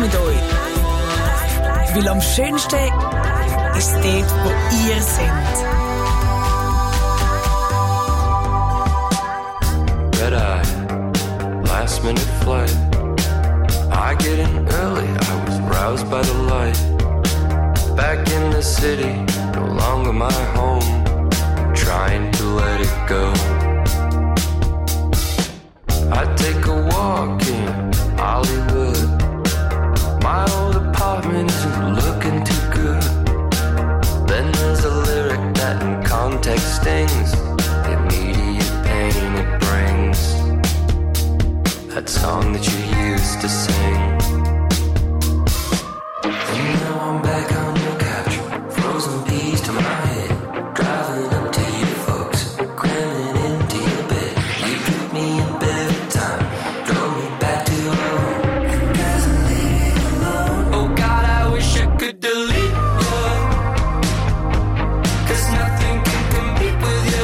mit euch. Weil am schönsten ist dort, wo ihr seid. Red eye, last minute flight. I get in early, I was roused by the light. Back in the city, no longer my home. Trying to let it go. I take a walk in Hollywood. My old apartment isn't looking too good. Then there's a lyric that in context stings. The immediate pain it brings. That song that you used to sing. And now I'm back on your couch, frozen peas to my head. Driving up to you folks, cramming into your bed. You took me in bed at time, drove me back to home. You guys are leaving alone. Oh God, I wish I could delete you, 'cause nothing can compete with you.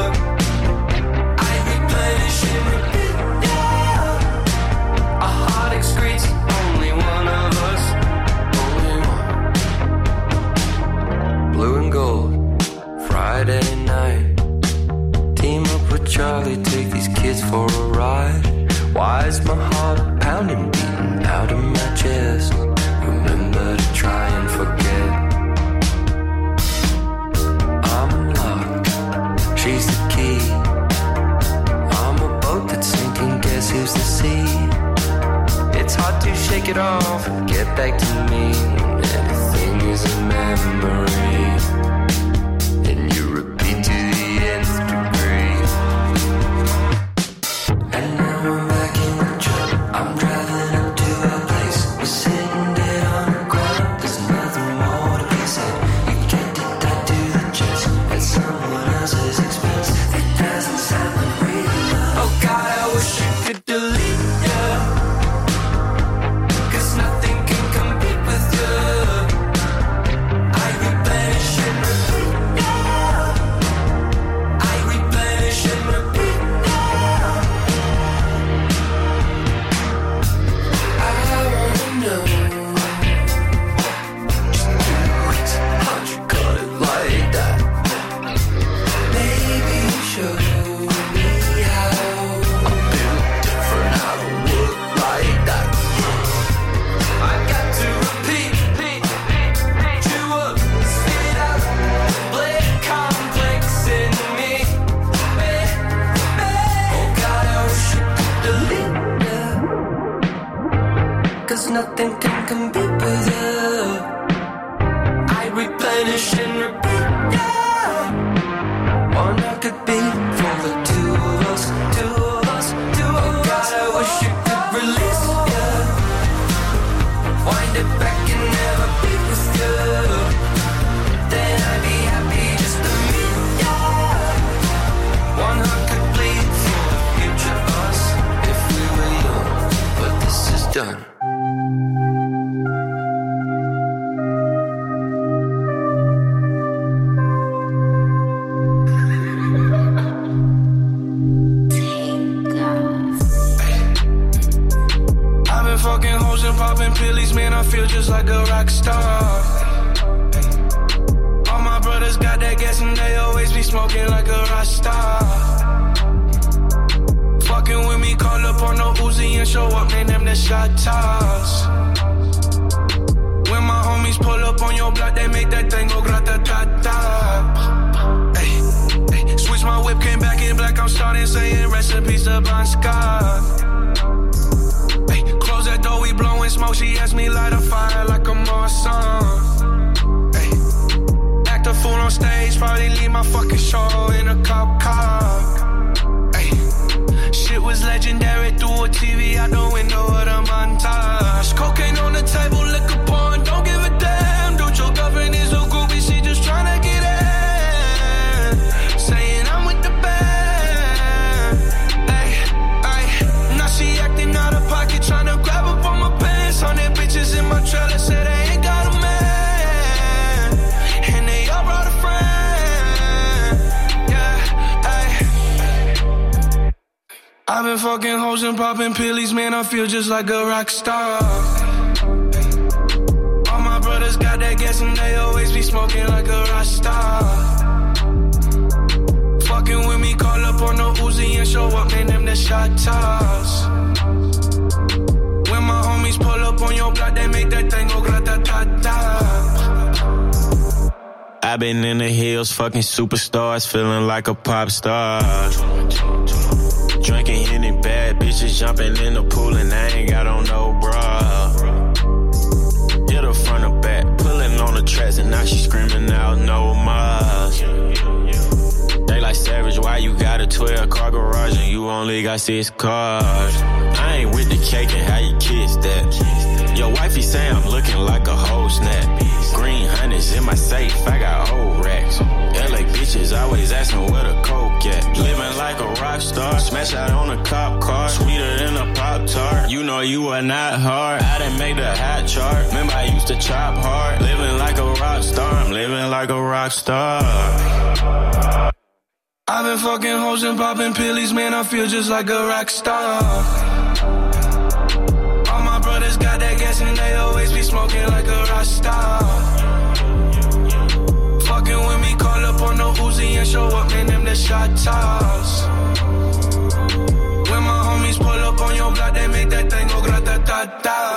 I replenish and repeat, yeah. A heart excretes only one of us, only one. Blue and gold, Friday night. Team up with Charlie, take these kids for a ride. Why is my heart pounding, beating out of my chest? Remember to try and forget. I'm locked, she's the key. I'm a boat that's sinking, guess who's the sea? It's hard to shake it off, get back to me. Anything is a memory. And you repeat to the nth degree. And now I'm back in the truck. I'm driving up to our place. We're sitting dead on the ground. There's nothing more to be said. You get it tied to the chest at someone else's expense. It doesn't sound like real love. Oh God, I wish I could delete you, 'cause nothing can compete with you. I replenish and repeat, yeah. I replenish and repeat, yeah. I wanna know, just do it. How'd you cut it like that? Maybe show me how. I'm built different, I don't look like that. I got to repeat, chew up, spit out, blade complex in me. Oh God, I wish you could delete you, 'cause nothing can compete with you. I replenish and repeat, yeah. One I could be for the two of us, two of us, two of us. Oh God, I wish you could release you. Wind it back and never be with you. Then I'd be happy just to meet you. One heart could bleed for the future us if we were young. But this is done. I've been fucking hoes and popping pillies, man, I feel just like a rock star. All my brothers got that gas and they always be smoking like a rock star. Fucking with me, call up on no Uzi and show up, man, them the shot toss. When my homies pull up on your block, they make that thing go grata-ta-ta. Ay, ay, switch my whip, came back in black, I'm starting saying recipes to Bon Scott. Ay, close that door, we blowing smoke, she asked me light a fire like a Marsan. Ay, act a fool on stage, probably leave my fucking show in a cop car. Ay, shit was legendary through a TV out the window of the montage. Cocaine on the table, liquor pouring, don't give a damn. Dude, your girlfriend is a groupie, she just tryna get in. Saying I'm with the band. Ay, ay, now she acting out of pocket, tryna grab up on my pants. 100 bitches in my trailer, say they ain't got a man. And they all brought a friend. Yeah, ay. I've been fucking hoes and popping pillies, man, I feel just like a rock star. and they always be smoking like a Rasta. Fucking with me, call up on the Uzi and show up, man, them the shot toss. When my homies pull up on your block, they make that thing go grata-ta-ta. I've been in the hills, fucking superstars, feeling like a pop star. Drinking Henny, bad bitches jumping in the pool and I ain't got on no bra. Hit her front or back, pulling on the tracks and now she screaming out no more. They like Savage, why you got a 12-car garage and you only got 6 cars? I ain't with the cake and how you kiss that. Your wifey say I'm looking like a whole snap. Green honey's in my safe, I got old racks. LA bitches always asking where the coke at. Living like a rock star, smash out on a cop car, sweeter than a Pop-Tart. You know you are not hard, I done made the hot chart. Remember I used to chop hard, living like a rock star, I'm living like a rock star. I've been fucking hoes and popping pillies, man, I feel just like a rock star. All my brothers got that gas and they always be smoking like a Rasta. Fucking with me, call up on the Uzi and show up, man, them the shot toss. When my homies pull up on your block, they make that thing go grata-ta-ta.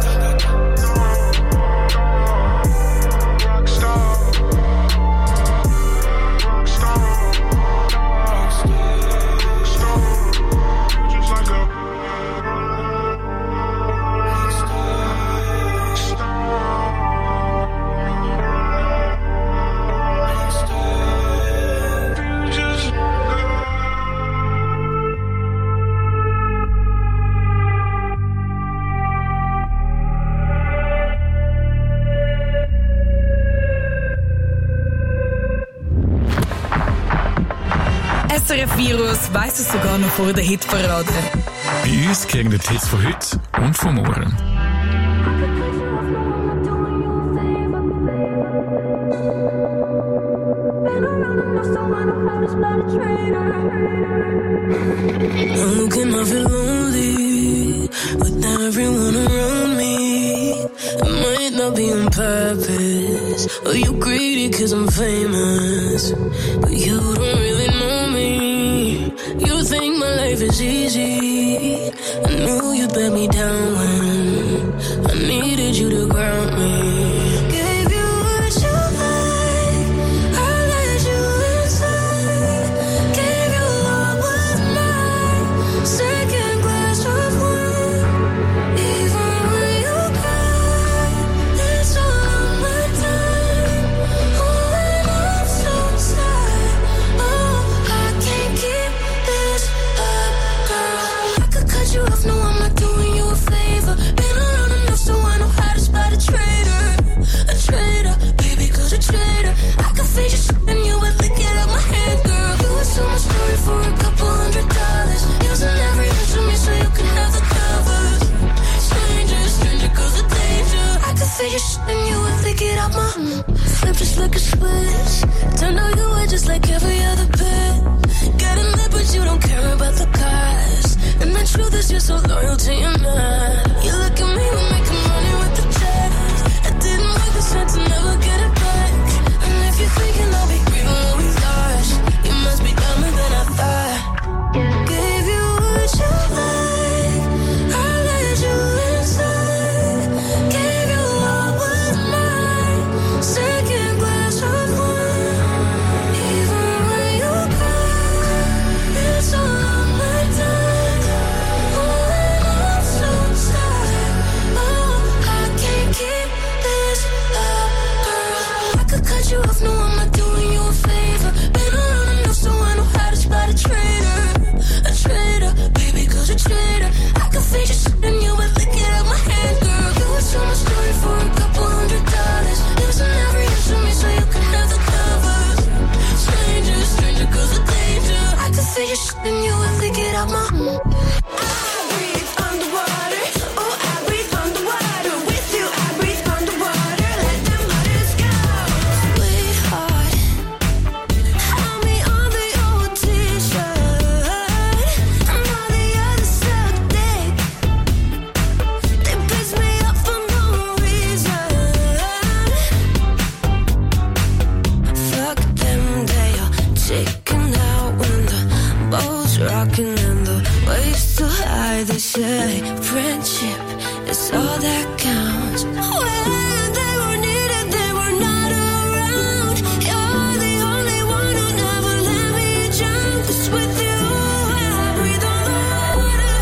SRF Virus weiss es sogar noch vor der Hitparade. Bei uns kriegen die Hits von heute und von morgen. How can I feel lonely with everyone around me? It might not be on purpose, or you greedy cause I'm famous, but you don't really know me. You think my life is easy. I knew you'd let me down when I needed you to ground me. Gave you what you like, I let you inside. Gave you all was mine, second glass of wine. Even when you cry, it's all on my time. Oh, and I'm so sad. Oh, I can't keep this up, girl. I could cut you off, no, I'm not doing you a favor. Been around enough so I know how to spot a traitor. A traitor, baby, cause a traitor. I could fade your shit and you would lick it out my hand, girl. You would sell my story for $200. Using every inch of me so you can have the covers. Stranger, stranger, cause of danger. I could fade your shit and you would lick it out my flip just like a switch. Turned out you were just like every other bitch. Got a lip but you don't care about the cost. And the truth is you're so loyal to your man. You look at me, we're making money with the checks. I didn't work this hard to never get it back. And if you're thinking I'll be grieving what we lost, you must be dumber than I thought. Gave you what you like, I let you inside. Gave you all was mine, second glass of wine. Even when you cry, it's all on my time. Oh, and I'm so sad. Oh, I can't keep this up, girl. I could cut you off, no, I'm not doing you a favor. Been around enough so I know how to spot a traitor. A traitor, baby, cause a traitor. I could fade your shit and you would lick it out my hand, girl. You would sell my story for $200. Using every inch of me so you can have the covers. Stranger, stranger, cause of danger. I could fade your shit and you would lick it out my I breathe underwater. Oh, I breathe underwater. With you, I breathe underwater. Let them waters go. Sweetheart, hold me on the old t-shirt. And all the others so thick. They piss me up for no reason. boat's rocking and the waves too high. They say friendship is all that counts. When they were needed, they were not around. You're the only one who never let me drown. 'Cause with you I breathe on the water.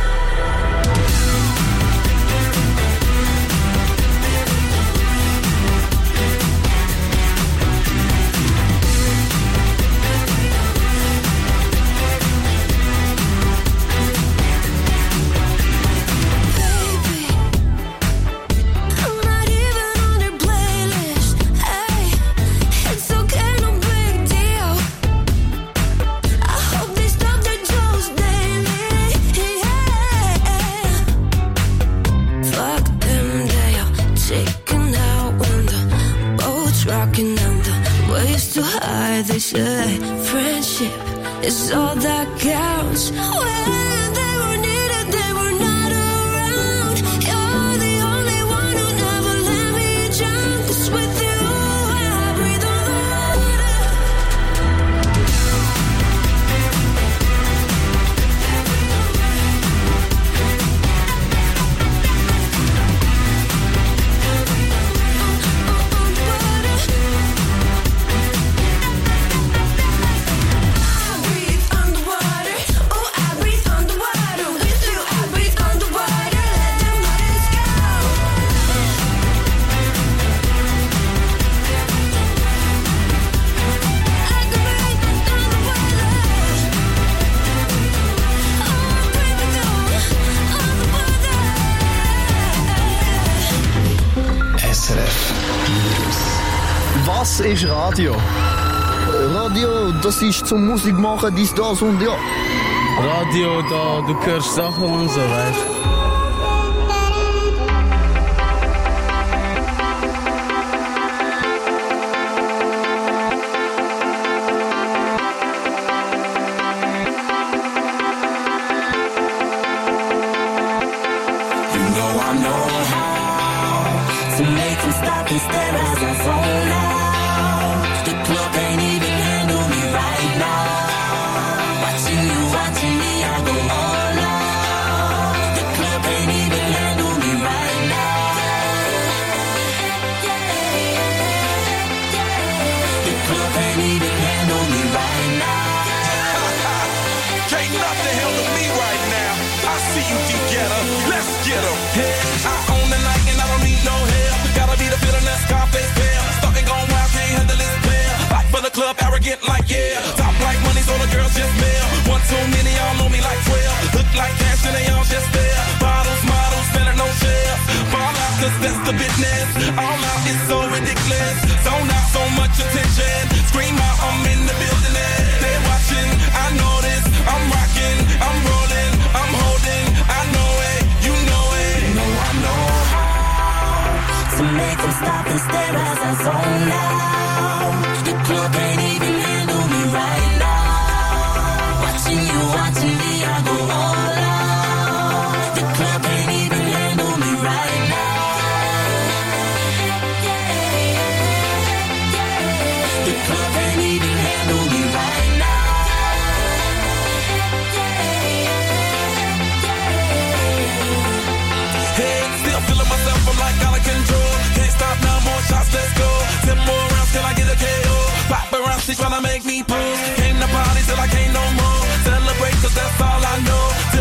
They say friendship is all that counts. When they were needed, they were not around. You're the only one who never let me drown. 'Cause with you I breathe on the water. Was ist Radio? Radio, das ist zum Musik machen, dies, das und ja. Radio, da, du hörst Sachen und so, weißt du? Club arrogant like yeah, top like money so the girls just mail. One too many, y'all know me like 12. Look like cash and they all just there. Bottles, models, spending no share. Fall out 'cause that's the business. All out is so ridiculous. Zone out, so much attention. Scream out, I'm in the building. They're watching, I know this. I'm rocking, I'm rolling, I'm holding. I know it, you know it. You know I know how to make them stop and stare as I zone out. The club ain't even handle me right now. Watching you, watching me, I go all out. The club ain't even handle me right now. The club ain't even handle me right now. Hey, still feeling myself, I'm like out of control. Can't stop now, more shots, let's go. 10 more rounds till I get a KO. Pop around, she's tryna make me pull. Came to party till I can't no more. Celebrate 'cause that's all I know.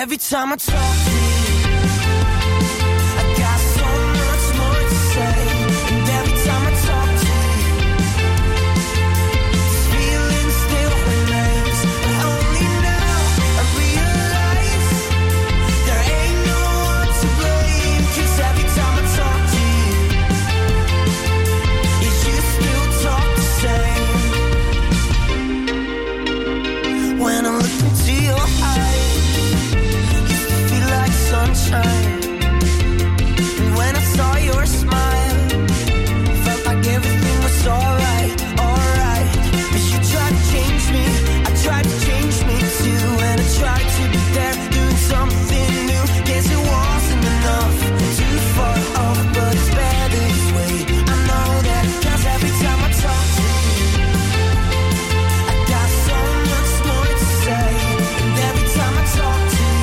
every time I talk to you, I got so much more to say. And every time I talk to you, this feeling still remains. But only now I realize there ain't no one to blame. 'Cause every time I talk to you, you still talk the same. When I look into your eyes, sunshine. And when I saw your smile, felt like everything was alright, alright. But you tried to change me, I tried to change me too. And I tried to be there, doing something new. Guess it wasn't enough, too far off, but it's better this way. I know that, 'cause every time I talk to you, I got so much more to say. And every time I talk to you,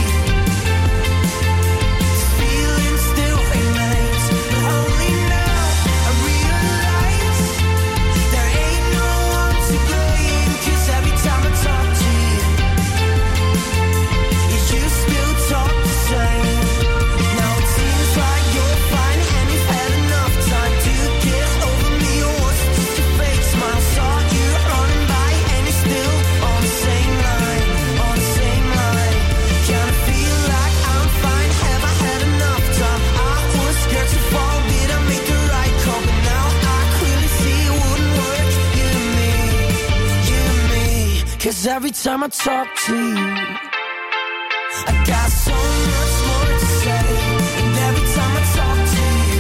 every time I talk to you, I got so much more to say. And every time I talk to you,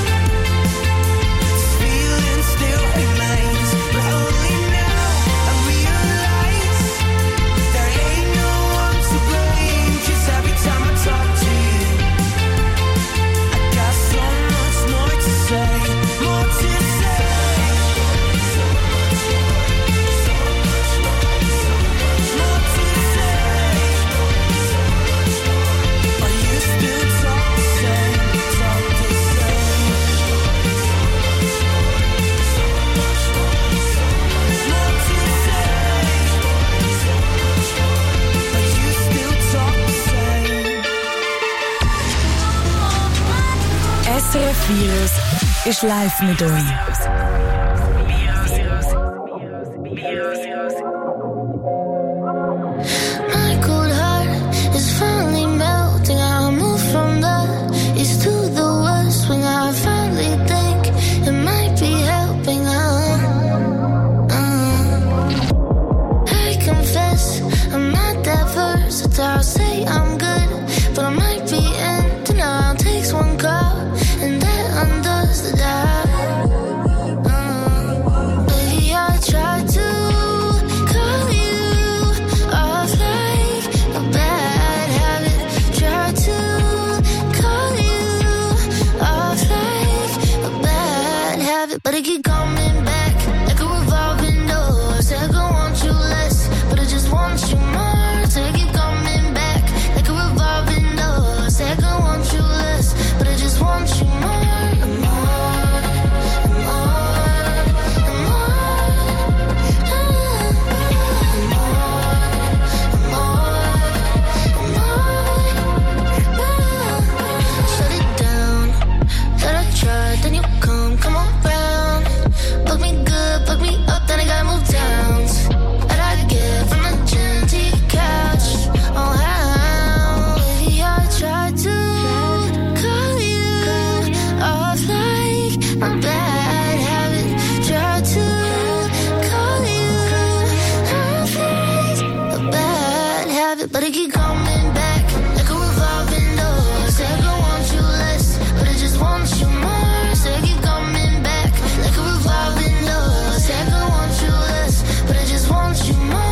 this feeling still remains. But only now I realize there ain't no one to blame. 'Cause every time I talk to you, I got so much more to say. More to say. SRF Virus ist live mit euch. My cold heart is finally melting. I move from the east to the west when I finally think it might be helping. I confess I'm not that versatile. I'll say I'm good, but I might be in denial. Takes one call and that undoes the doubt. Baby, I tried to call you off like a bad habit. Tried to call you off like a bad habit, but I keep coming back like a revolving door. Said I want you less, but I just want you more. So I keep coming back like a revolving door. Said I want you less, but I just want you more. Then you come around. Look me good, look me up, then I gotta move down. And I get from the gym to your couch. Oh, how? Baby, I tried to call you off like a bad habit. Tried to call you off like a bad habit, but I keep coming back like a revolving door. Said I want you less, but I just want you more. Said keep coming back like a revolving door. Said I want you less, but I just want you more.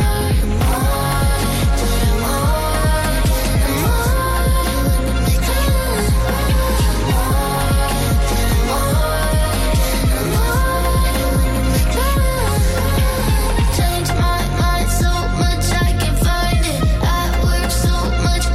Changed my mind so much I can't find it. I work so much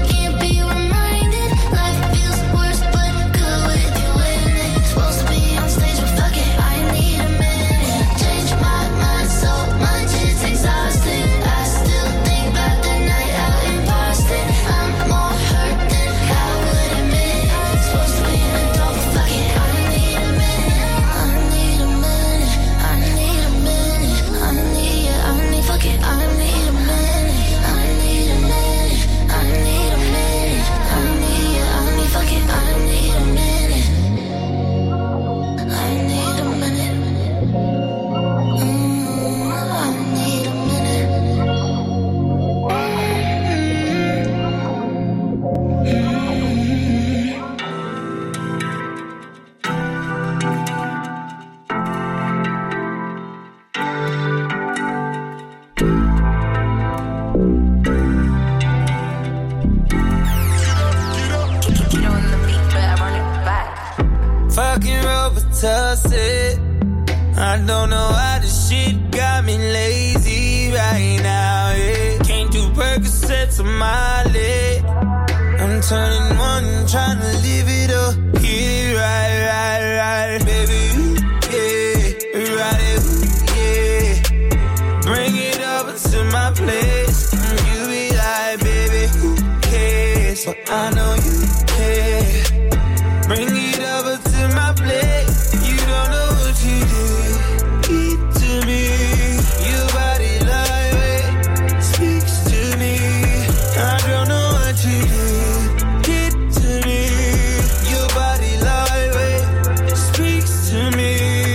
toss it. I don't know why this shit got me lazy right now, yeah. Can't do Percocets on my leg. I'm turning one, trying to live it up. Get it right, baby, yeah. Ride it, yeah. Bring it over to my place. You be like, baby, who cares? But I know you care. Bring it over to my place. You don't know what you did. Keep to me. Your body lightweight speaks to me. I don't know what you did. Keep to me. Your body lightweight speaks to me.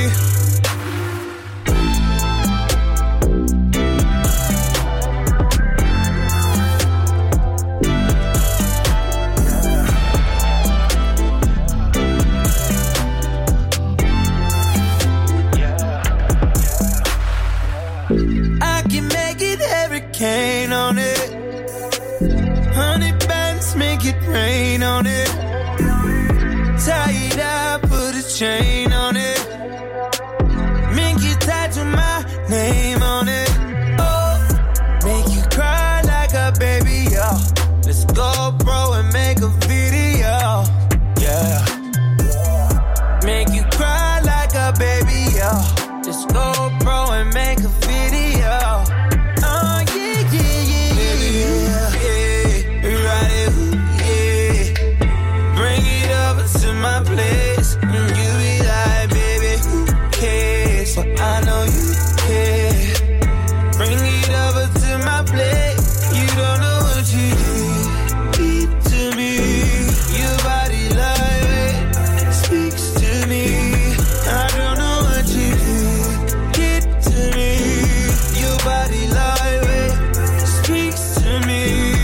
Hurricane on it. 100 bands, make it rain on it. Tie it up, put a chain on it. Make you tattoo my name on it. Oh, make you cry like a baby, yo. Let's go, bro, and make a video, yeah. Make you cry like a baby, yo. Let's go, bro, and make a video. My place, you be like, baby, who cares? But I know you care. Bring it over to my place. You don't know what you did. Keep to me. Your body lightweight speaks to me. I don't know what you did. Keep to me. Your body lightweight speaks to me.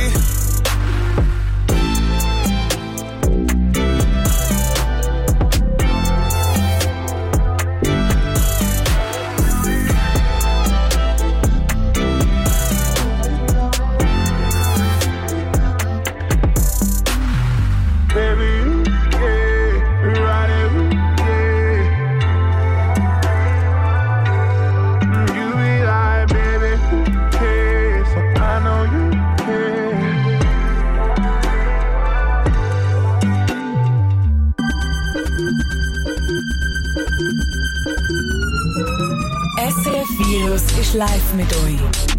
SRF Virus ist live mit euch.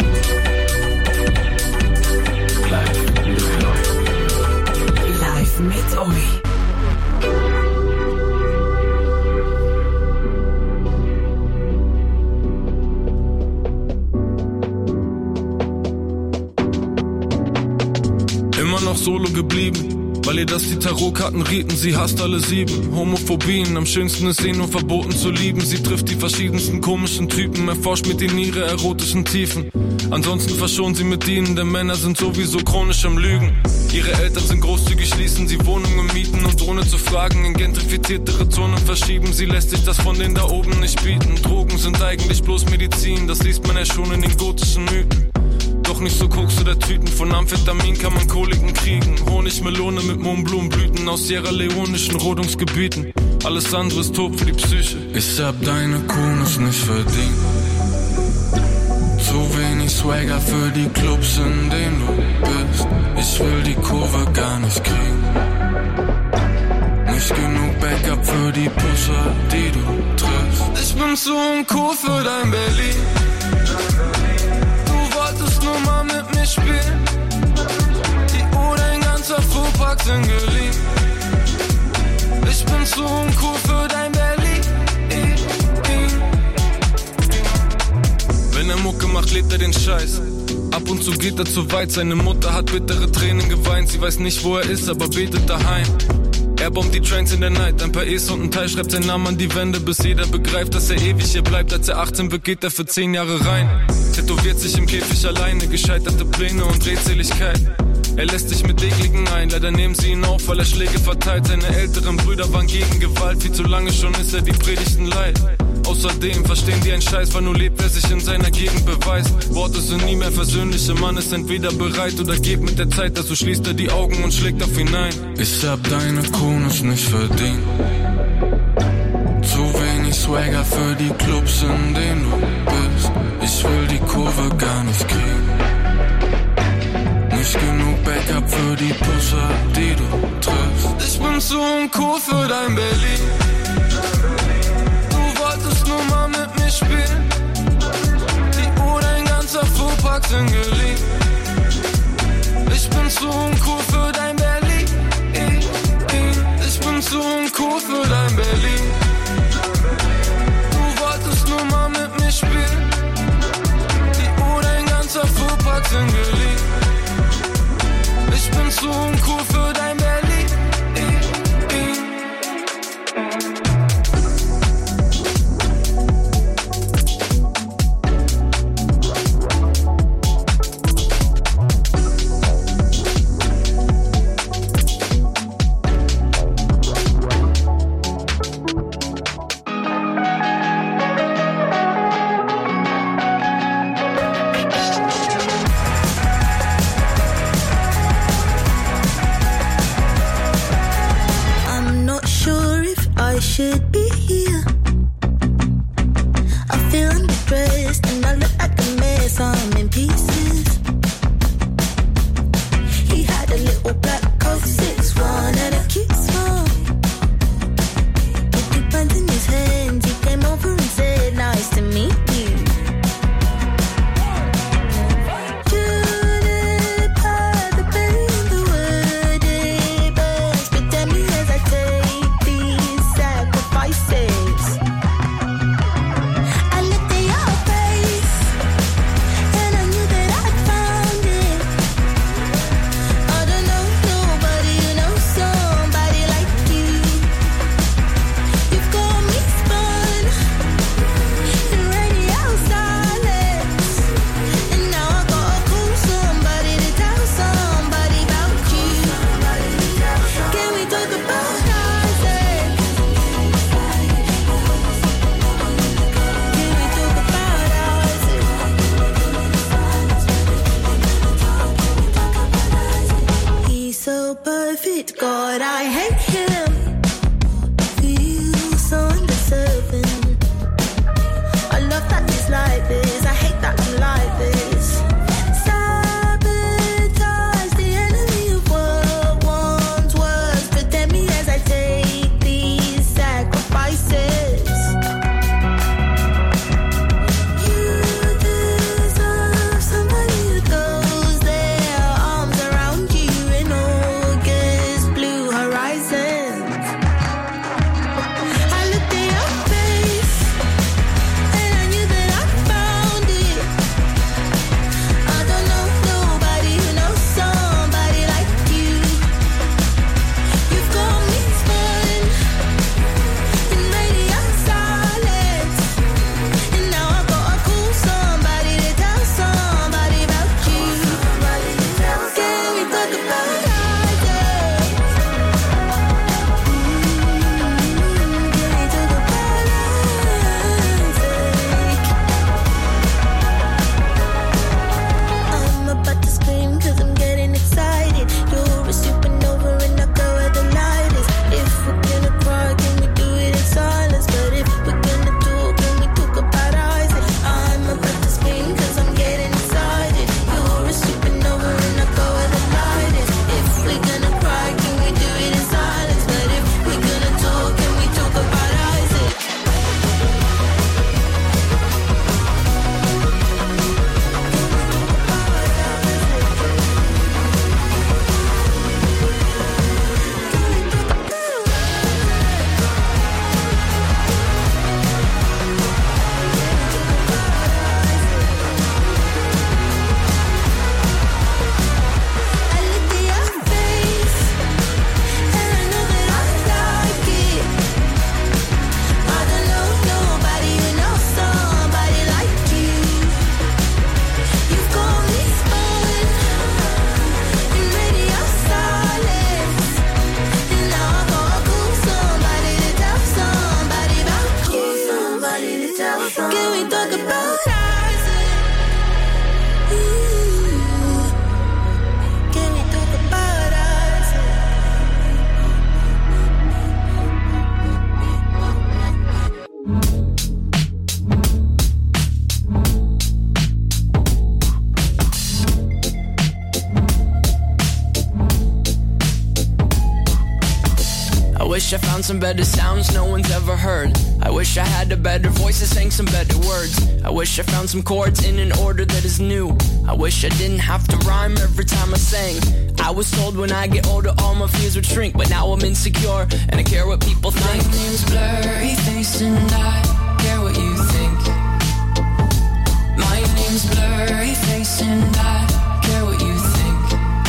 Live mit euch. Immer noch solo geblieben, weil ihr das die Tarotkarten rieten, sie hasst alle 7 Homophobien, am schönsten ist nur verboten zu lieben. Sie trifft die verschiedensten komischen Typen, erforscht mit ihnen ihre erotischen Tiefen. Ansonsten verschont sie mit ihnen, denn Männer sind sowieso chronisch am Lügen. Ihre Eltern sind großzügig, schließen sie Wohnungen mieten und ohne zu fragen in gentrifiziertere Zonen verschieben. Sie lässt sich das von denen da oben nicht bieten. Drogen sind eigentlich bloß Medizin, das liest man ja schon in den gotischen Mythen. Doch nicht so Koks oder Tüten, von Amphetamin kann man Koliken kriegen. Honigmelone mit Mohnblumenblüten aus Sierra Leonischen Rodungsgebieten. Alles andere ist tot für die Psyche. Ich hab deine Coolness nicht verdient. Zu wenig Swagger für die Clubs, in denen du bist. Ich will die Kurve gar nicht kriegen. Nicht genug Backup für die Pusher, die du triffst. Ich bin zu uncool für dein Berlin. Wolltest nur mal mit mir spielen. Die Uhr, dein ganzer Fuhrpark sind geliehen. Ich bin zu uncool für dein Berlin. Wenn er Mucke macht, lebt er den Scheiß. Ab und zu geht er zu weit. Seine Mutter hat bittere Tränen geweint. Sie weiß nicht, wo er ist, aber betet daheim. Er bombt die Trains in der Night, ein paar E's und ein Teil schreibt seinen Namen an die Wände, bis jeder begreift, dass er ewig hier bleibt. Als er 18 wird, geht er für 10 Jahre rein. Tätowiert sich im Käfig alleine, gescheiterte Pläne und Redseligkeit. Er lässt sich mit Ekligen ein, leider nehmen sie ihn auf, weil er Schläge verteilt. Seine älteren Brüder waren gegen Gewalt, viel zu lange schon ist er die Predigten leid. Außerdem verstehen die einen Scheiß, weil nur lebt, wer sich in seiner Gegend beweist. Worte sind nie mehr versöhnliche, Mann ist entweder bereit oder geht mit der Zeit, also schließt er die Augen und schlägt auf ihn ein. Ich hab deine Coolness nicht verdient. Zu Swagger für die Clubs, in denen du bist. Ich will die Kurve gar nicht kriegen. Nicht genug Backup für die Pusher, die du triffst. Ich bin zu uncool für dein Berlin. Du wolltest nur mal mit mir spielen. Die Uhr, dein ganzer Fuhrpark sind geliehen. Ich bin zu uncool für dein Berlin. Ich bin zu uncool für dein Berlin. Du wolltest nur mal mit mir spielen. Die Uhr, dein ganzer Fuhrpark sind geliehen. Ich bin zu uncool für dein Berlin. Should be here. I feel undressed and I look like a mess. I'm in pieces. He had a little black coat, 6'1" and a cute smile. With 2 pens in his hands, he came over and said, "Nice to meet you." God, I hate him. Feel so undeserving. I love that he's like this. I hate that I'm like this. Sabotage the enemy of what once was. Protect me as I take these sacrifices. You deserve somebody who goes their arms around you in August. Blue horizons. wish I found some better sounds no one's ever heard. I wish I had a better voice that sang some better words. I wish I found some chords in an order that is new. I wish I didn't have to rhyme every time I sang. I was told when I get older all my fears would shrink, but now I'm insecure and I care what people think. My name's Blurry Face and I care what you think. My name's Blurry Face and I care what you think.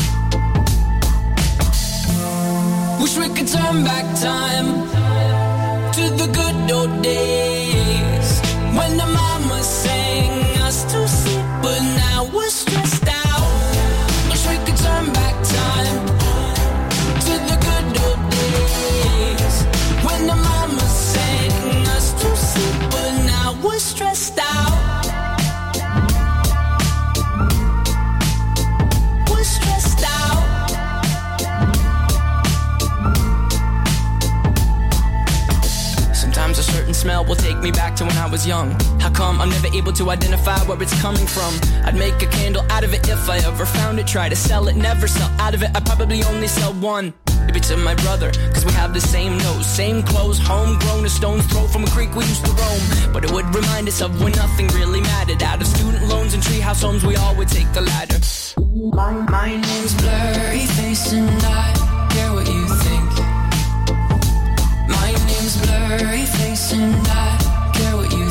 Wish we could turn back time to the good old days when the mama sang us to sleep, but now we're stressed out. Wish we could turn back time to the good old days when the mama sang us to sleep, but now we're stressed out. We're stressed out. Sometimes a certain smell will take me back to when I was young. How come I'm never able to identify where it's coming from? I'd make a candle out of it if I ever found it. Try to sell it, never sell out of it. I'd probably only sell one. Maybe to my brother, cause we have the same nose, same clothes, homegrown, a stone's throw from a creek we used to roam. But it would remind us of when nothing really mattered. Out of student loans and treehouse homes, we all would take the ladder. My name's Blurry Face and I care what you think. My name's Blurry Face and I care what you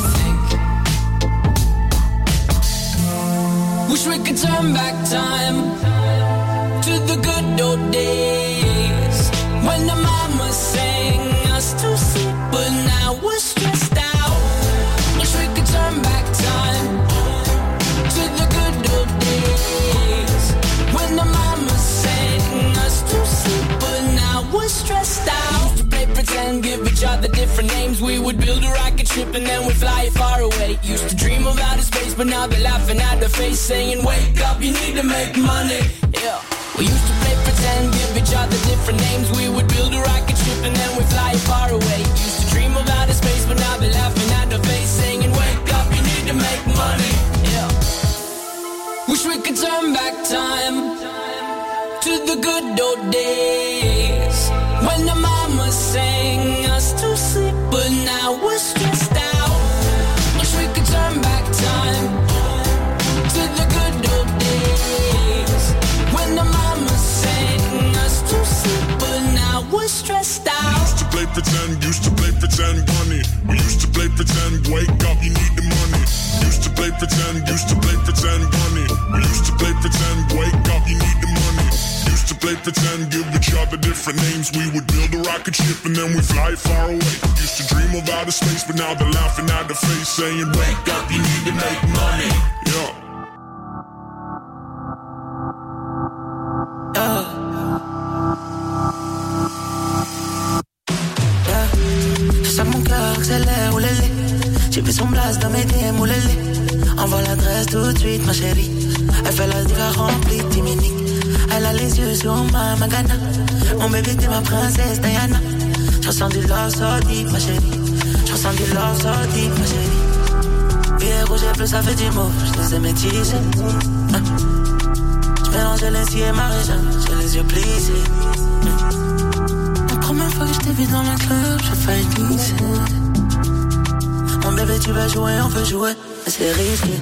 think. Wish we could turn back time to the good old days when the mama sang us to sleep, but now we're stressed out. Wish we could turn back time to the good old days when the mama sang us to sleep, but now we're stressed out. Used to play pretend, give each other different names. We would build a rocket ship and then we'd fly far away. Used to dream of outer space, but now they're laughing at the face, saying, wake up, you need to make money. Yeah. We used to play pretend, give each other different names. We would build a rocket ship and then we'd fly far away. Used to dream of outer space, but now they're laughing at the face, saying, wake up, you need to make money. Yeah. Wish we could turn back time to the good old days when the mama sang us to sleep, but now we're stressed out. Wish we could turn back time to the good old days when the mama sang us to sleep, but now we're stressed out. Used to play pretend, bunny. We used to play pretend, wake up, you need the money. Used to play pretend, bunny. We used to play pretend, wake up, you need the money. Used to play pretend, give each other different names. We would build a rocket ship and then we fly far away. Used to dream of outer space, but now they're laughing at the face, saying, wake up, you need to make money. Yeah. Je sens mon cœur accélère, oulélé. J'ai vu son blast dans mes DM, oulélé. Envoie l'adresse tout de suite, ma chérie. Elle fait la diva remplie de timinique. Elle a les yeux sur ma Magana. Mon bébé, t'es ma princesse Diana. Je ressens du love so deep, ma chérie. Je ressens du love so deep, ma chérie. Billet rouge et bleu, ça fait du mot. Je les ai métissés. Je mélange les et Marie-Jeanne. J'ai les yeux plissés. La première fois que je t'ai vu dans le club, j'ai failli glisser. Mon bébé, tu vas jouer, on veut jouer, mais c'est risqué.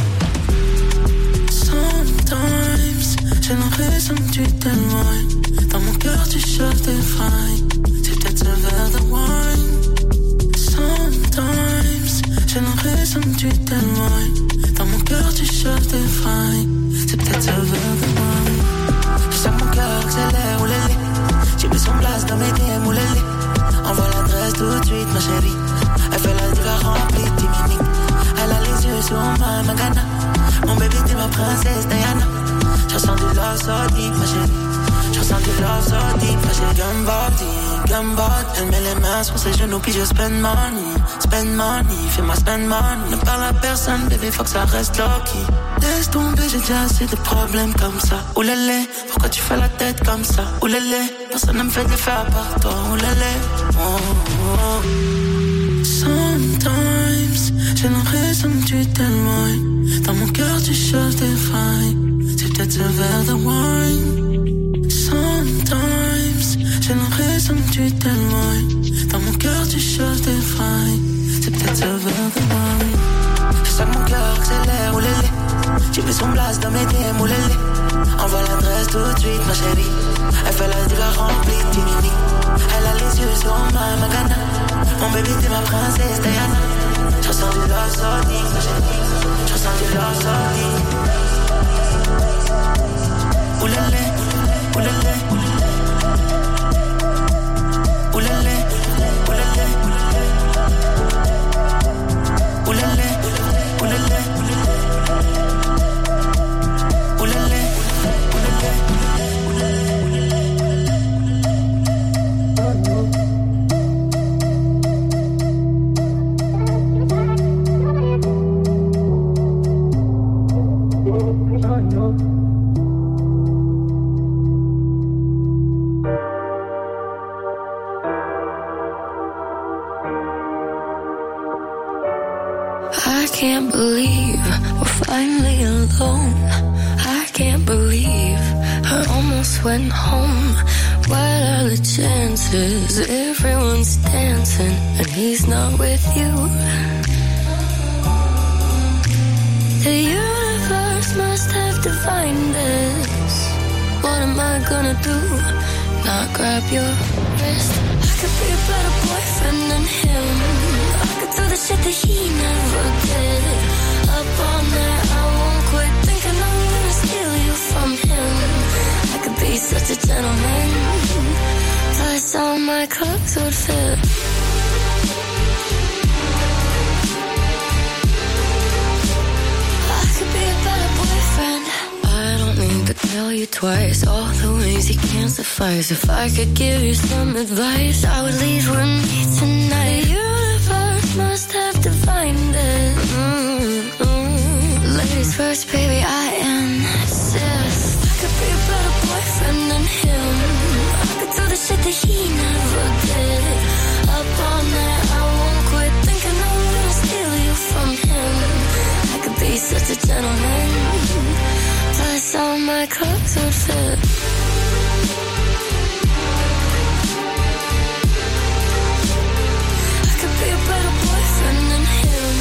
Sometimes, j'ai l'impression que tu t'éloignes. Dans mon cœur, tu cherches des failles. C'est peut-être ce verre de wine. Sometimes, j'ai l'impression que tu t'éloignes. Dans mon cœur, tu cherches des failles. C'est peut-être ce verre de wine. Je sens mon cœur accélère, oulélé. J'ai mis son blast dans mes DM, oulélé. Envoie l'adresse tout de suite, ma chérie. Elle fait la diva remplie de timinique. Elle a les yeux sur ma Magana. Mon bébé, t'es ma princesse Diana. Je ressens du love so deep, ma chérie. Je ressens du love so deep, ma chérie. Gumbot, elle met les mains sur ses genoux puis je spend money, fais-moi spend money. Ne parle à personne, bébé, faut que ça reste low-key. Laisse tomber, j'ai déjà assez de problèmes comme ça. Oulélé, pourquoi tu fais la tête comme ça? Oulélé, personne ne me fait de l'effet à part toi. Oulélé, Sometimes, j'ai l'impression que tu t'éloignes. Dans mon cœur, tu cherches des failles. C'est peut-être ce verre de wine. Sometimes, j'ai l'impression façon que tu t'éloignes. Dans mon cœur tu cherches des failles. C'est peut-être ce verre de wine. Je sens que mon cœur accélère, oulélé. J'ai mis son blast dans mes DM, oulélé. Envoie l'adresse tout de suite ma chérie. Elle fait la diva remplie de timini. Elle a les yeux sur moi, Magana. Mon bébé t'es ma princesse Diana. Je ressens du love sorti, ma chérie. Je ressens du love sorti. Oulélé, oulélé. Oulélé, oulélé. Oulélé, oulélé. Oulélé, I can't believe we're finally alone. I can't believe I almost went home. What are the chances? Everyone's dancing and he's not with you. The universe must have defined this. What am I gonna do? Not grab your wrist. I could be a better boyfriend than him. I could do the shit that he never did. Up all night, I won't quit thinking I'm gonna steal you from him. I could be such a gentleman. Plus all my clothes would fit. I could be a better boyfriend. I don't need to tell you twice all the ways you can't suffice. If I could give you some advice, I would leave with me tonight. The universe must have defined it. Ladies first, baby, I insist. I could be a better boyfriend than him. I could do the shit that he never did. Up all night, I won't quit thinking I'm gonna steal you from him. I could be such a gentleman. Plus all my clothes would fit. I could be a better boyfriend than him.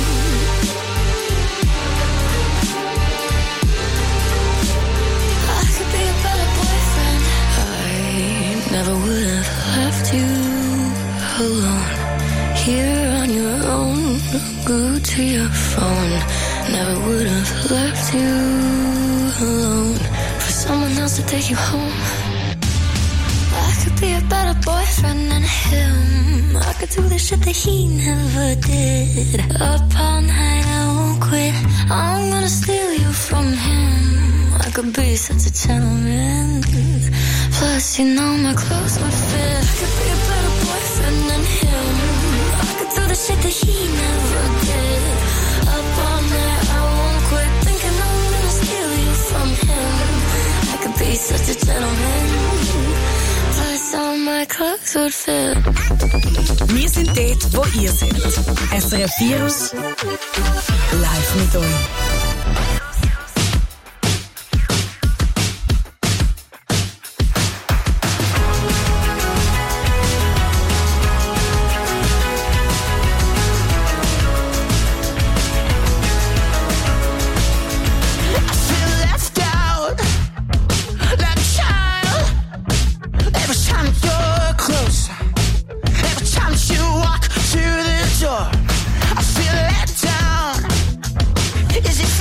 I could be a better boyfriend. I never would have left you alone. Here on your own, glued to your phone. Never would have left you alone for someone else to take you home. I could be a better boyfriend than him. I could do the shit that he never did. Up all night, I won't quit. I'm gonna steal you from him. I could be such a gentleman. Plus, you know my clothes would fit. I could be a better boyfriend than him. I could do the shit that he never did. Up all night, I won't quit thinking I'm gonna steal you from him. I could be such a gentleman. Plus all my clothes would fit. Wir sind dort, wo ihr seid. SRF Virus live mit euch. Is it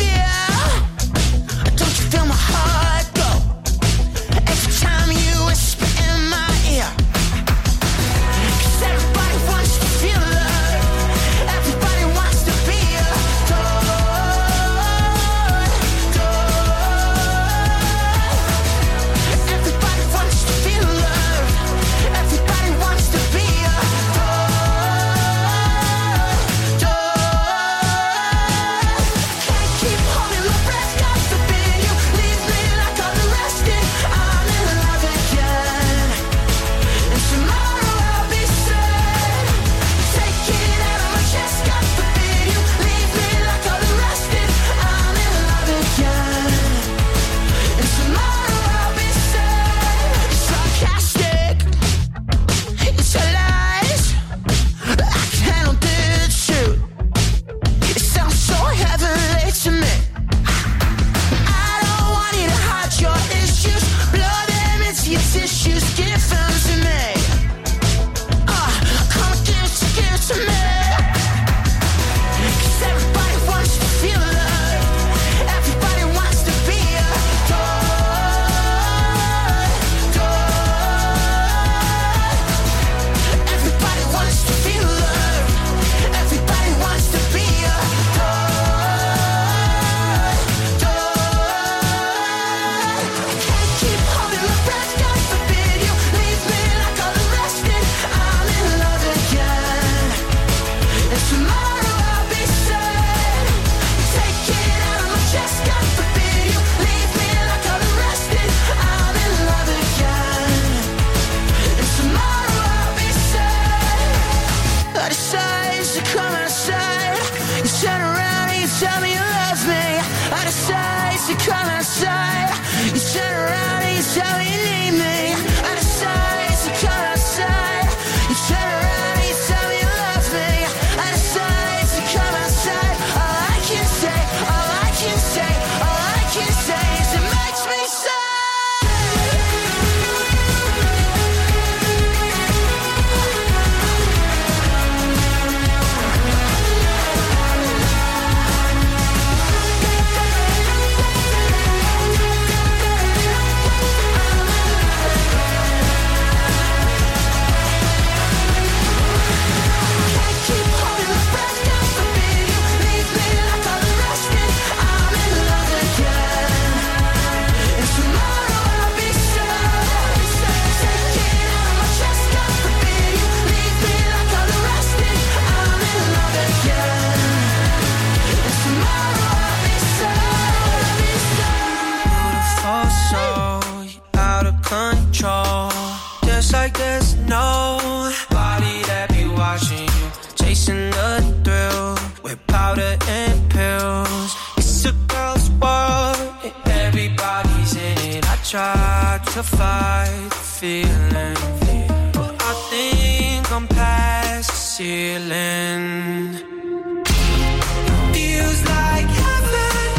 tried to fight the feeling, but I think I'm past the ceiling. Feels like heaven,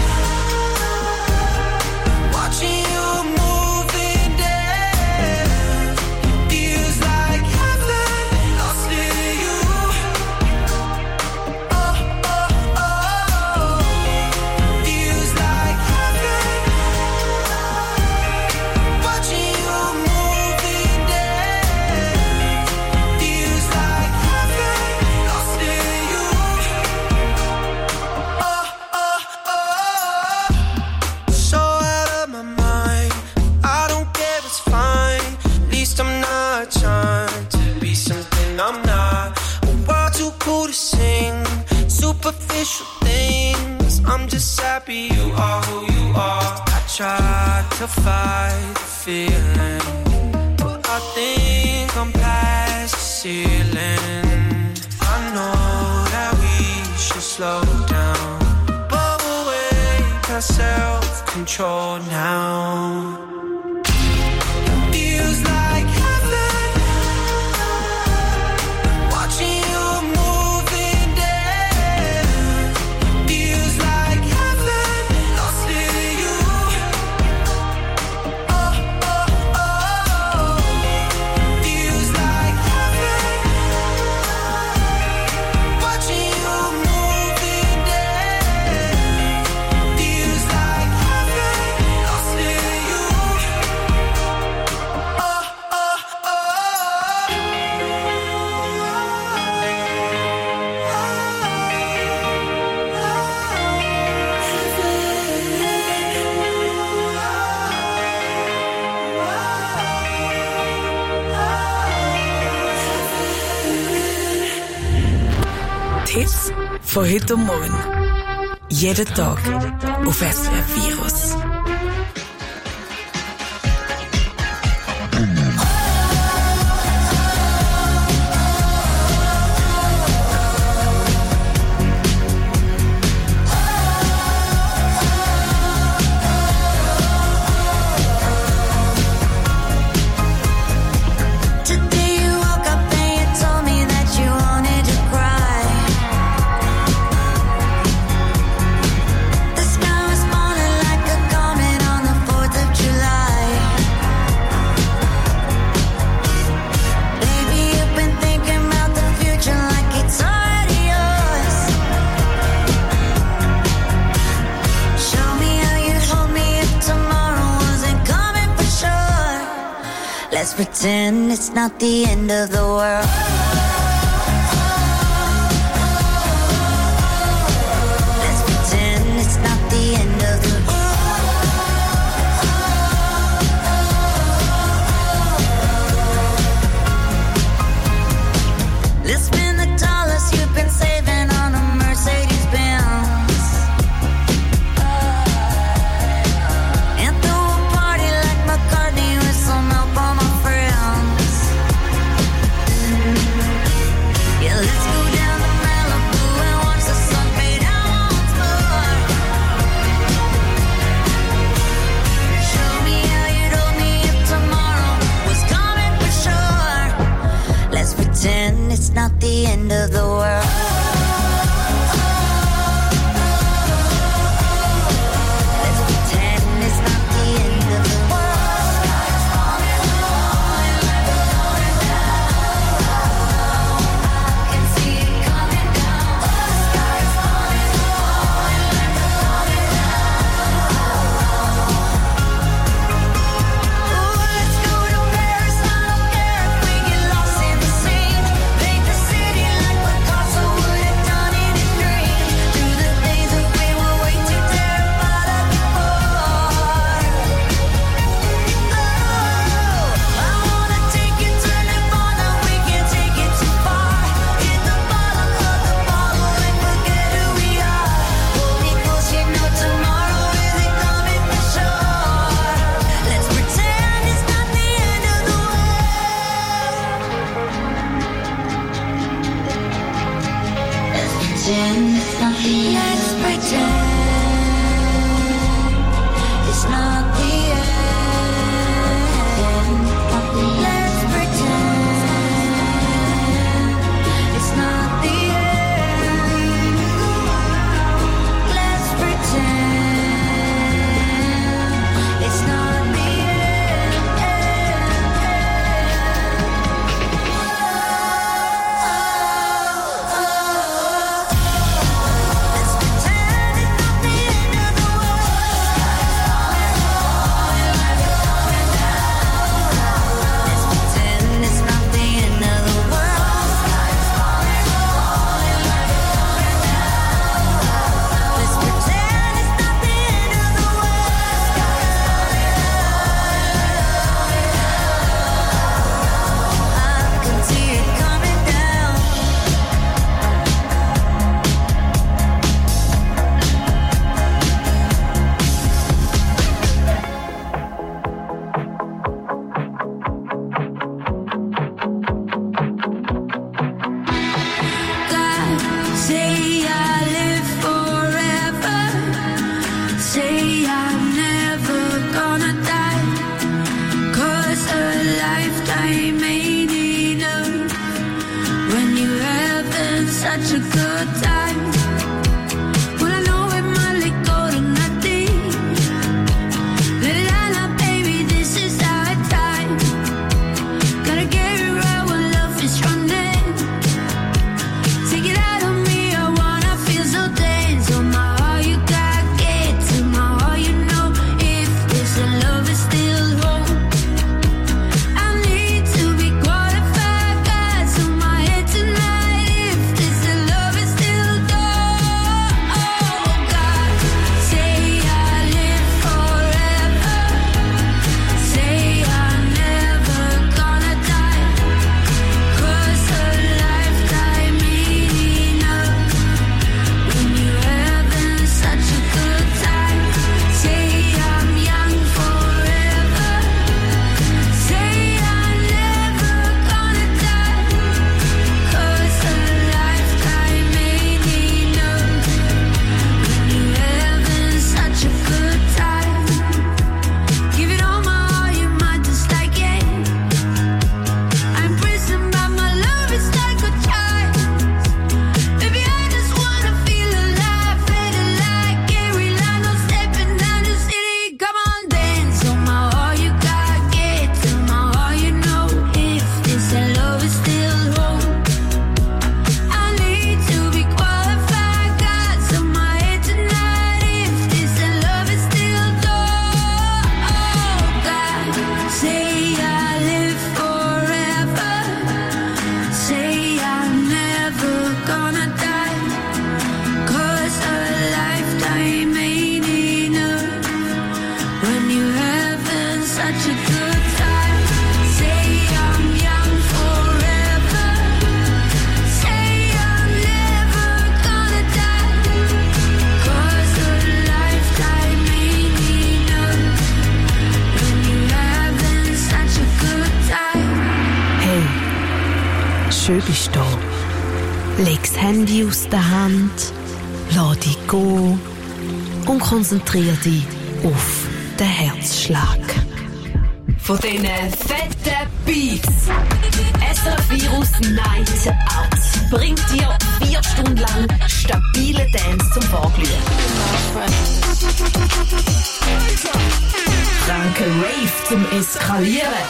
watching you moving there. Feels like heaven, lost in you. Oh, oh, oh. Feels like heaven, watching you moving there. Feels like heaven, lost in you. Oh, oh, oh. So out of my mind, I don't care, it's fine. At least I'm not trying to be something I'm not. A world too cool to sing superficial things. I'm just happy you are who you are. I tried to fight the feeling, but I think I'm past the ceiling. I know that we should slow down, but we'll wake our self-control now. Feels like heaven, watching you moving there. Feels like heaven, lost in you. Oh, oh, oh. Feels like heaven, watching you moving there. Feels like heaven, lost in you. Oh, oh, oh. Die Hits von heute und morgen. Jeden Tag auf SRF Virus. Today you woke up and you told me that you wanted to cry. The sky was falling like a comet on the 4th of July. Baby, you've been thinking about the future like it's already yours. Show me how you'd hold me if tomorrow wasn't coming for sure. Let's pretend it's not the end of the world. Let's pretend it's not the end of the world. Let's spend the dollars you've been saving on a Mercedes Benz. And throw a party like McCartney with some help on my friends. lifetime ain't enough when you're having such a good time. Well, I know it might let go to nothing. Let it all out, baby, this is our time. Gotta get it right when love is running. Take it out on me, I wanna feel so tense. On my heart you got get to my heart, you know if this love is still home. I need to be qualified, God's on my head tonight. If this love is still gone, oh God, say I live forever. Say I'm never gonna die. 'Cause a lifetime ain't enough when you're having such a good time. Say I'm young forever. Say I'm never gonna die. 'Cause a lifetime ain't enough when you're having such a good time. Give it all my heart, you might just like it. I'm imprisoned by my love, it's like a child. Baby, I just wanna feel alive, fading like Gary Lano, stepping down the city. Come on, dance on my heart, you got get to my heart, you know if this love is still home. I need to be qualified, God's on my head tonight. If this love is still gone, oh God, say I live forever. Say I'm never gonna die. 'Cause a lifetime ain't enough when you're having such a good time. Say I'm young forever. Say I'm never gonna die. 'Cause a lifetime ain't enough when you're having such a good time. Hey, schön bist du da. Leg das Handy aus der Hand, lass dich gehen und konzentriere dich auf den Herzschlag. Von diesen fetten Beats. SRF Virus Night Out bringt dir 4 Stunden lang stabile Dance zum Vorglühen. Kranke Rave zum Eskalieren.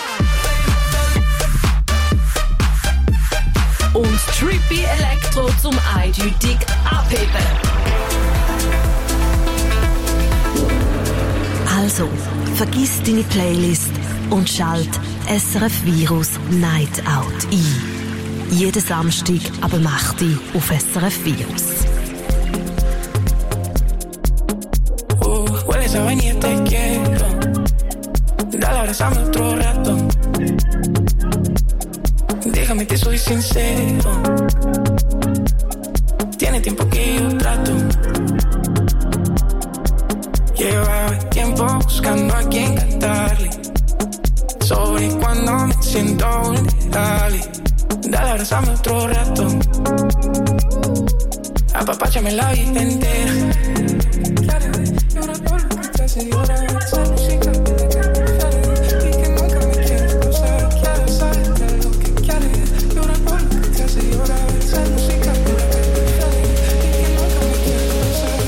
Und trippy Elektro zum eindeutig Abheben. Also, vergiss deine Playlist und schalt SRF Virus Night Out ein. Jeden Samstag ab 8 Uhr auf SRF Virus. Hueles a venir, te quiero. Dale, abrazame otro rato. Déjame, te soy sincero. Tiene tiempo que yo trato. Llevaba tiempo buscando a quien cantarle sobre cuando me siento vulnerable. Dale, abrazame otro rato. Apapáchame la vida entera. Llora por lo que te hace llorar. Esa música que te cambia y que nunca me quieres cruzar. Quiero saberte lo que quieres. Llora por lo que te hace llorar. Esa música que te cambia y que nunca me quieres cruzar.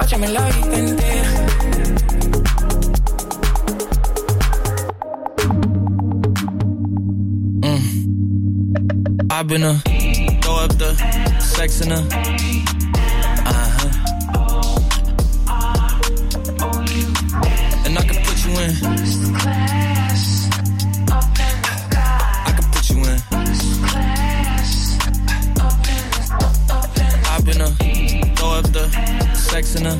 Facciamo la vita intera. I've been a throw up the sex in her. And I can put you in. I can put you in. I've been a throw up the sex in her.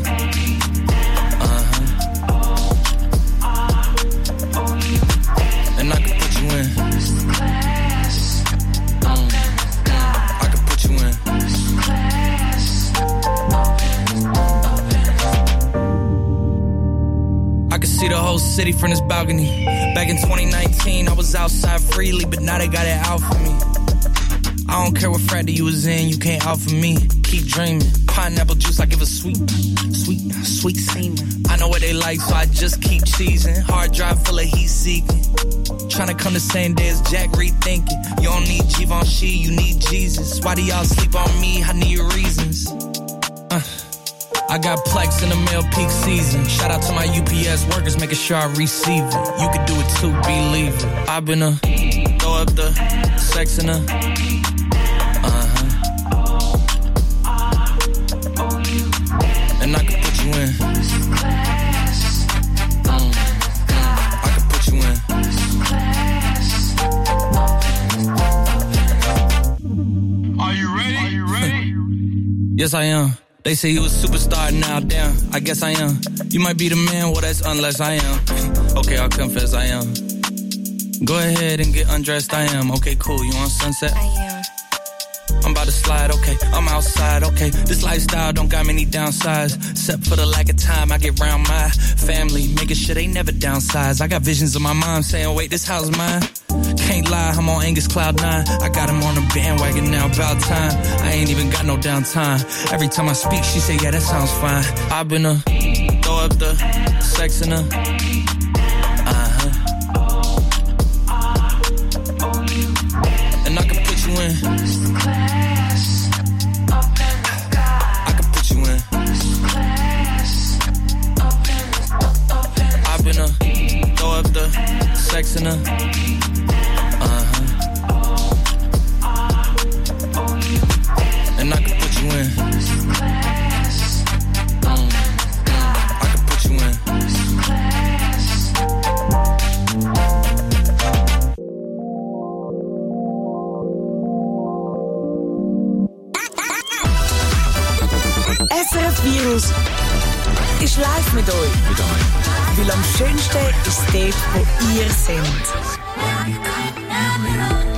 And I can put you in. See the whole city from this balcony. Back in 2019, I was outside freely, but now they got it out for me. I don't care what frat you was in, you can't offer me. Keep dreaming. Pineapple juice, I give a sweet semen. I know what they like, so I just keep cheesing. Hard drive full of heat seeking. Tryna come the same day as Jack, rethinking. You don't need Givenchy, you need Jesus. Why do y'all sleep on me? I need reasons. I got Plex in the mail peak season. Shout out to my UPS workers, making sure I receive it. You can do it too, believe it. I've been a throw up the sex in her. And I can put you in. I can put you in. Are you ready? Are you ready? Yes, I am. They say you a superstar now, damn, I guess I am. You might be the man, well that's unless I am. Okay, I'll confess I am. Go ahead and get undressed, I am. Okay, cool, you on Sunset? I am. I'm about to slide, okay, I'm outside, okay. This lifestyle don't got many downsides. Except for the lack of time I get round my family, making sure they never downsize. I got visions of my mom saying, wait, this house mine? Can't lie, I'm on Angus Cloud 9. I got him on the bandwagon now, about time. I ain't even got no downtime. Every time I speak, she say, yeah, that sounds fine. I've been a throw up the sex in her. And I can put you in. I can put you in. I've been a throw up the sex in her. And I can put you in. I can put you in. SRF Virus ist live mit euch. Weil am schönsten ist dort, wo ihr seid.